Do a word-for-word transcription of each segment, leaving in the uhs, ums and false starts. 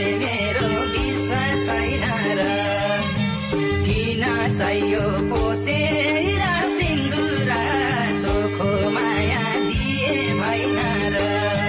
तिमीलाई मेरो विश्वास छैन र किन चाहियो पोते र सिन्दुर चोखो माया दिए भएन र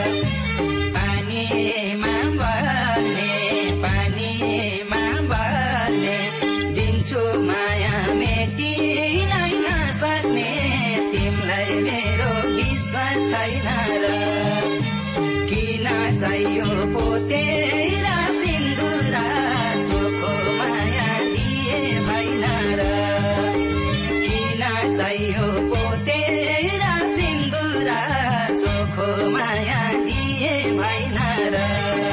पानीमा बल्ने पानीमा बल्ने दिन्छु माया मेटिनै नसक्ने तिमीलाई मेरो विश्वास छैन र किन चाहियो पोते र सिन्दुर चोखो माया दिए भएन र किन चाहियो पोते र सिन्दुर चोखो माया दिए भएन र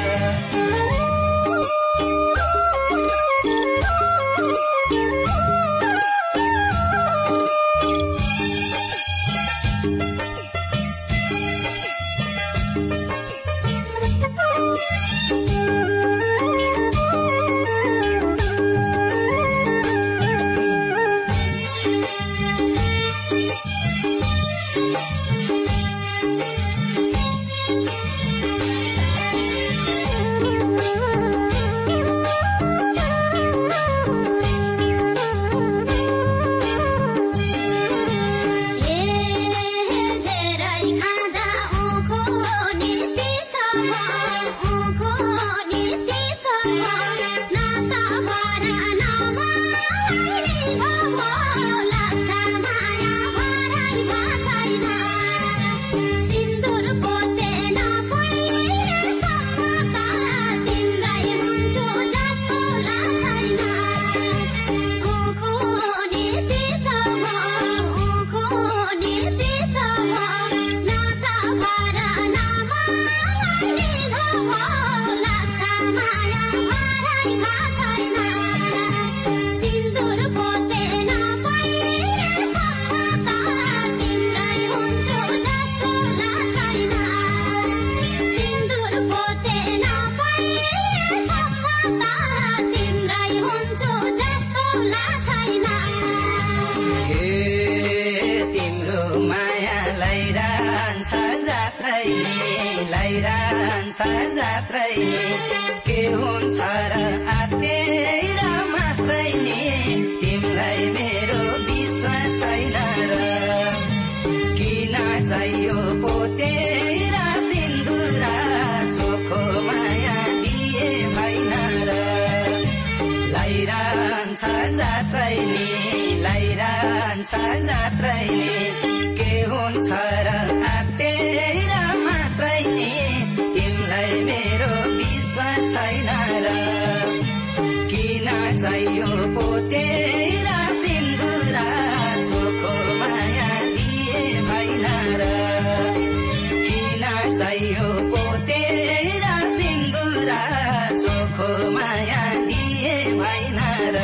जात्रै के हुन्छ र आत्तेर मात्रै नि तिमीलाई मेरो विश्वास छैन र किन चाहियो पोते र सिन्दुर चोखो माया दिए भएन र लाइरहन्छ जात्रै नि लाइरहन्छ जात्रै नि के हुन्छ र आत्तेर मात्रै नि तिमीलाई मेरो विश्वास छैन र किन चाहियो पोते र सिन्दुर चोखो माया दिए भएन र किन चाहियो पोते र सिन्दुर चोखो माया दिए भएन र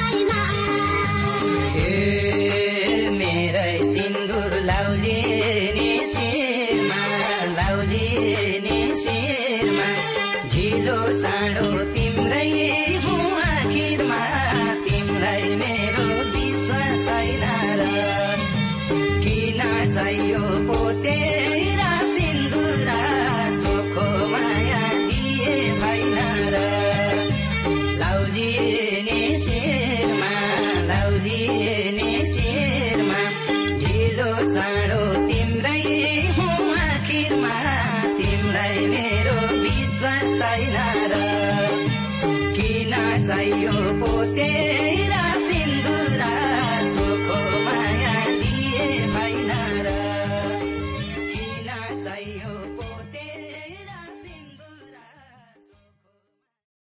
छैन। हे मेरै सिन्दुर लाउली नि शिरमा, लाउली नि शिरमा, ढिलो चाँडो तिम्रै हुँ आखिरमा, तिमलाई मेरो विश्वास छैन र। किन चाहियो पोतेरा सिन्दुरा, चोखो माया दिए भएन र। लाउली नि शिरमा, लाउली नि शिरमा, ढिलो चाँडो तिम्रै हुँ आखिरमा, तिमलाई मेरो विश्वास छैन र। किन चाहियो पोते